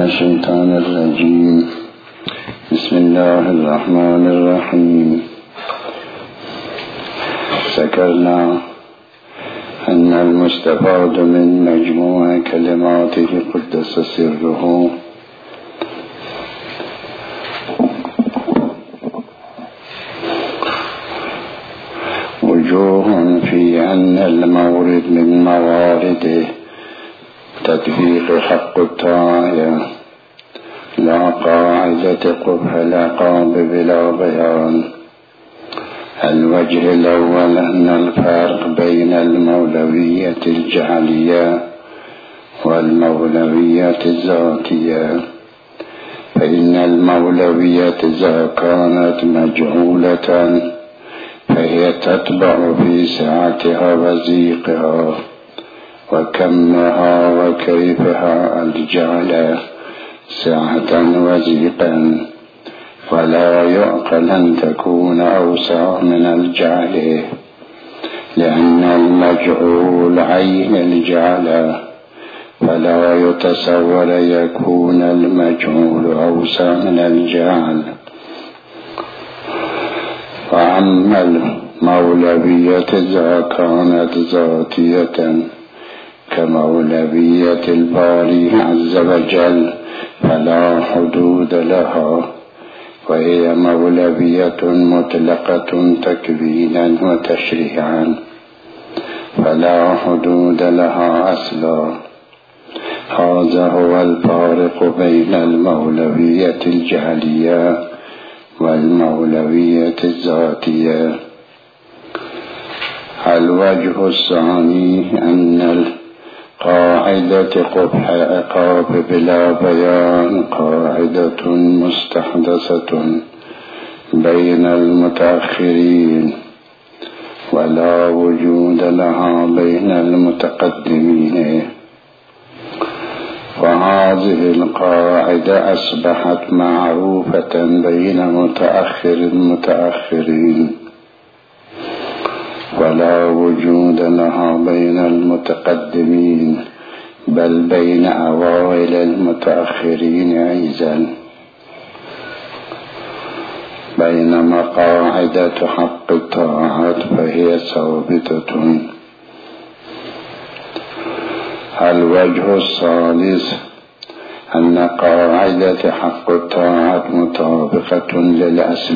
الشيطان الرجيم. بسم الله الرحمن الرحيم. ذكرنا أن المستفاد من مجموع كلماته قدس سره وجوه في أن المورد من موارده تطبيق حق الطاعة لا قاعدة قبح العقاب بلا بيان. الوجه الأول أن الفرق بين المولوية الجعلية والمولوية الذاتية، فإن المولوية إذا كانت مجهولة فهي تتبع في سعتها وضيقها وكمها وكيفها الجعل سعة وضيقا، ولا يعقل أن تكون أوسع من الجعل، لأن المجهول عين الجعل، فلا يتصور يكون المجهول أوسع من الجعل. وأما المولوية إذا كانت ذاتية كمولوية الباري عز وجل فلا حدود لها، وهي مولوية مطلقة تكوينا وتشريعا فلا حدود لها أصلا. هذا هو الفارق بين المولوية الجعلية والمولوية الذاتية. الوجه الثاني أن قاعدة قبح عقاب بلا بيان قاعدة مستحدثة بين المتأخرين ولا وجود لها بين المتقدمين، وهذه القاعدة أصبحت معروفة بين متأخر المتأخرين ولا وجود لها بين المتقدمين بل بين أوائل المتأخرين أيضا. بينما قاعدة حق الطاعات فهي ثابتة. الوجه الثالث أن قاعدة حق الطاعات مطابقة للأصل،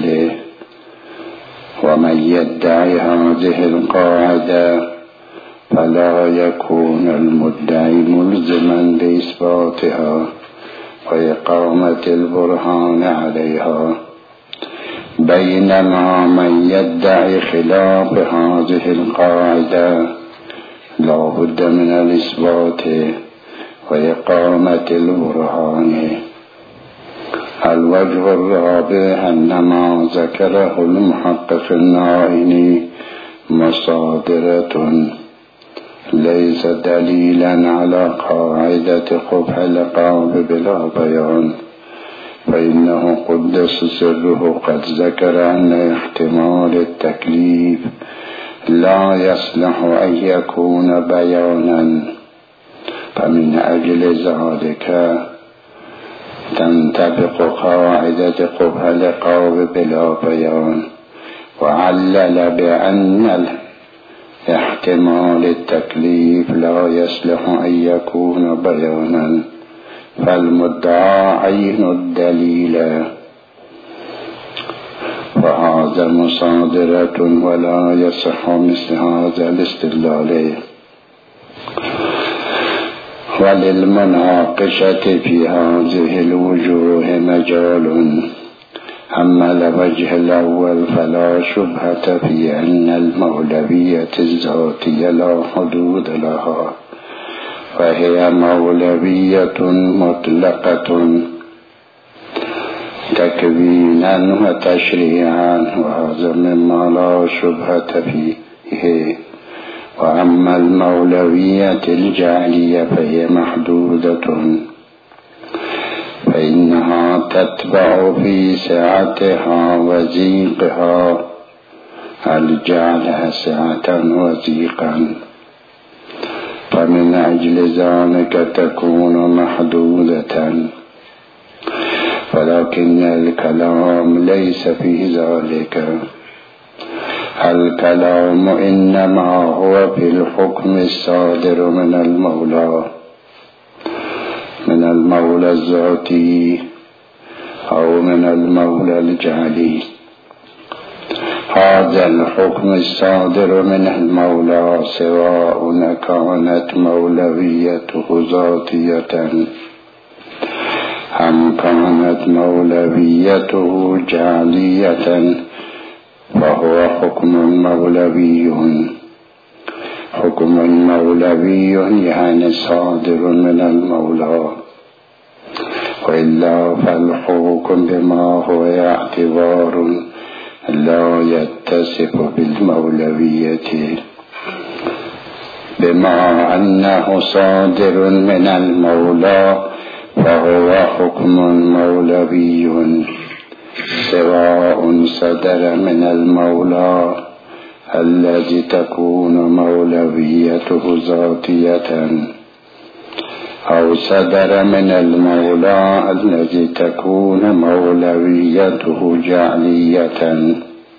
ومن يدعي هذه القاعدة فلا يكون المدعي ملزما بإثباتها وإقامة البرهان عليها، بينما من يدعي خلاف هذه القاعدة لا بد من الإثبات وإقامة البرهان. الوجه الرابع أن ما ذكره المحقق النائني مصادرة ليس دليلا على قاعدة قبح العقاب بلا بيان، فإنه قدس سره قد ذكر أن احتمال التكليف لا يصلح أن يكون بيانا، فمن أجل ذلك تنطبق قاعدة قبح العقاب بلا بيان، وعلل بأن احتمال التكليف لا يصلح أن يكون بيانا، فالمدعى عين الدليل، وهذا مصادرة ولا يصح مثل هذا الاستدلال. وللمناقشة في هذه الوجوه مجال. أما الوجه الأول فلا شبهة في أن المولوية الذاتية لا حدود لها، فهي مولوية مطلقة تكوينا وتشريعا، وهذا مما لا شبهة فيه. وأما المولوية الجعلية فهي محدودة، فإنها تتبع في سعتها وضيقها الجعل سعة وضيقا، فمن أجل ذلك تكون محدودة ولكن الكلام ليس في ذلك. الكلام إنما هو في الحكم الصادر من المولى الذاتي أو من المولى الجعلي. هذا الحكم الصادر من المولى سواء كانت مولويته ذاتية أم كانت مولويته جعلية فهو حكم مولوي. حكم مولوي يعني صادر من المولى، وإلا فالحكم بما هو اعتبار لا يتصف بالمولوية. بما أنه صادر من المولى فهو حكم مولوي سواء صدر من المولى الذي تكون مولويته ذاتية أو صدر من المولى الذي تكون مولويته جعلية.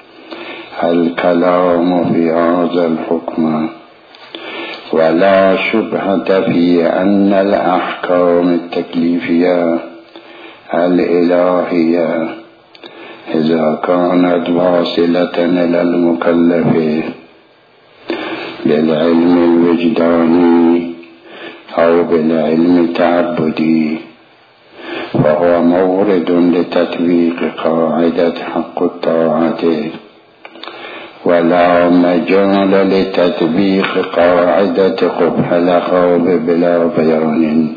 الكلام في هذا الحكم ولا شبهة في أن الأحكام التكليفية الإلهية إذا كانت واصلة إلى المكلف بالعلم الوجداني أو بالعلم التعبدي فهو مورد لتطبيق قاعدة حق الطاعة، ولا مجال لتطبيق قاعدة قبح الخوف بلا بيان.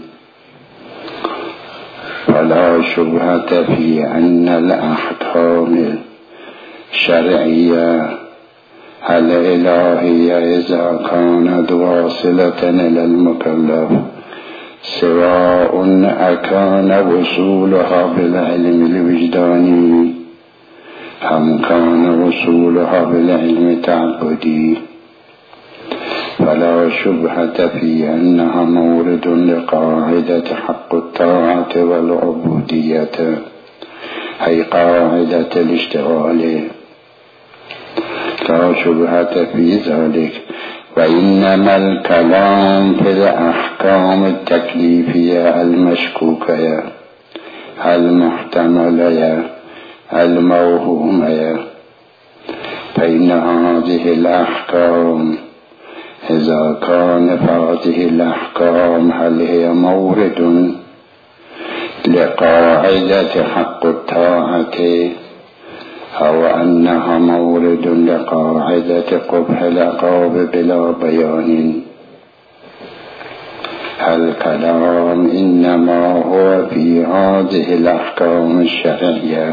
فلا شبهة في أن الأحكام الشرعية الإلهية إذا كانت واصلة إلى المكلف سواء أكان وصولها بالعلم الوجداني أم كان وصولها بالعلم التعبدي، فلا شبهة في أنها مورد لقاعدة حق الطاعة والعبودية أي قاعدة الاشتغال، لا شبهة في ذلك. وإنما الكلام في الأحكام التكليفية المشكوكة المحتملة الموهومة، فإن هذه الأحكام إذا كانت هذه الأحكام هل هي مورد لقاعدة حق الطاعة أو أنها مورد لقاعدة قبح العقاب بلا بيان. الكلام إنما هو في هذه الأحكام الشرعية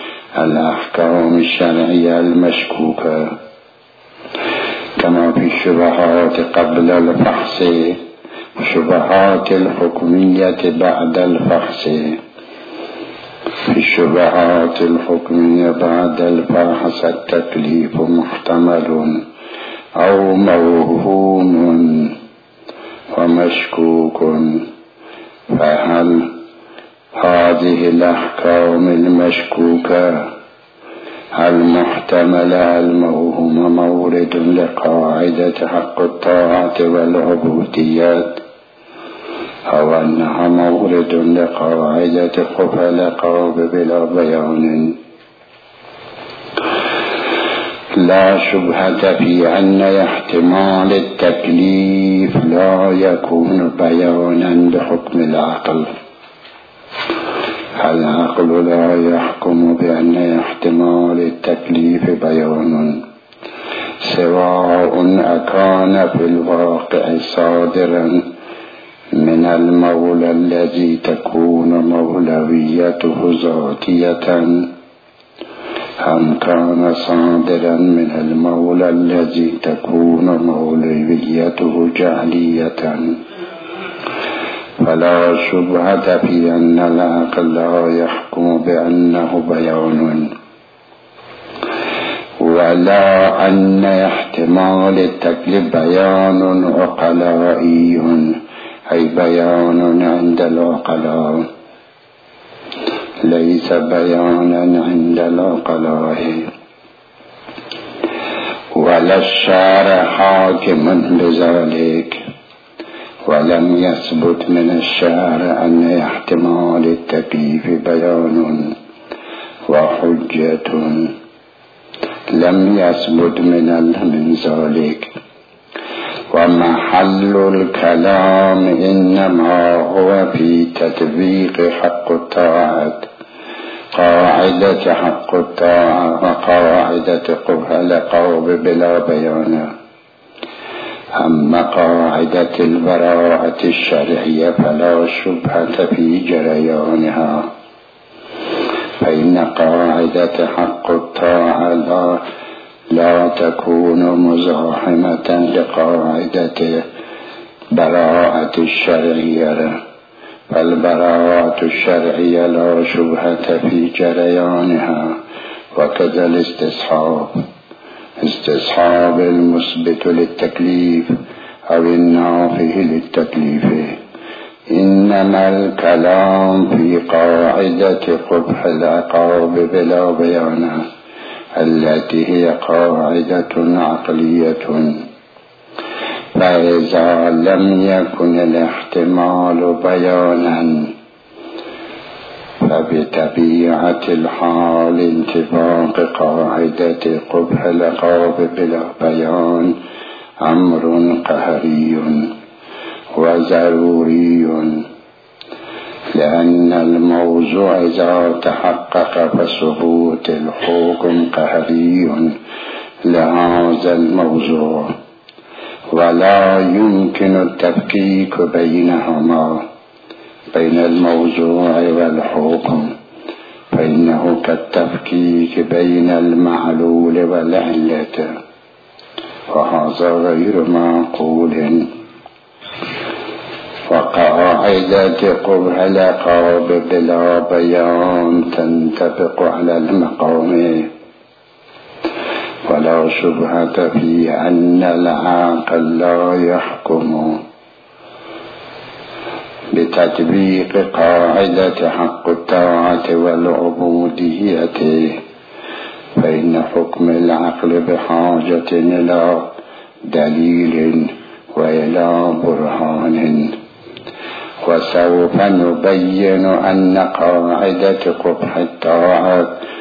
المشكوكة، كما في الشبهات قبل الفحص وشبهات الحكمية بعد الفحص. في الشبهات الحكمية بعد الفحص التكليف محتمل أو موهوم ومشكوك، فهل هذه الأحكام المشكوكة المحتملة الموهومة مورد لقاعدة حق الطاعة والعبوديات أو أنها مورد لقاعدة قبح العقاب بلا بيان؟ لا شبهة في أن احتمال التكليف لا يكون بيانا بحكم العقل. العقل لا يحكم بأن احتمال التكليف بيان سواء أكان في الواقع صادرا من المولى الذي تكون مولويته ذاتية أم كان صادرا من المولى الذي تكون مولويته جعلية. فلا شبهة في أن العقل لا يحكم بأنه بيان، ولا أن احتمال التكليف بيان عقلائي أي بيان عند العقلاء، ليس بيانا عند العقلاء، ولا الشارع حاكم بذلك، ولم يثبت من الشارع أن احتمال التكليف بيان وحجة، لم يثبت من ذلك. ومحل الكلام إنما هو في تطبيق حق الطاعة، قاعدة حق الطاعة وقاعدة قبح العقاب بلا بيان. أما قاعدة البراءة الشرعية فلا شبهة في جريانها، فإن قاعدة حق الطاعة لا تكون مزاحمة لقاعدة براءة الشرعية، فالبراءة الشرعية لا شبهة في جريانها. وكذا استصحاب المثبت للتكليف أو النافي للتكليف. إنما الكلام في قاعدة قبح العقاب بلا بيان التي هي قاعدة عقلية، فإذا لم يكن الاحتمال بيانا فبطبيعة الحال انتفاق قاعدة قبح العقاب بلا بيان أمر قهري وضروري، لأن الموضوع إذا تحقق فثبوت الحكم قهري لهذا الموضوع، ولا يمكن التفكيك بينهما، بين الموضوع والحكم، فإنه كالتفكيك بين المعلول والعلة، وهذا غير معقول. وقاعدة قبح العقاب بلا بيان تنطبق على المقام، ولا شبهة في أن العاقل لا يحكم بتطبيق قاعدة حق الطاعة والعبودية، فإن حكم العقل بحاجة إلى دليل وإلى برهان. وسوف نبين أن قاعدة قبح الطاعة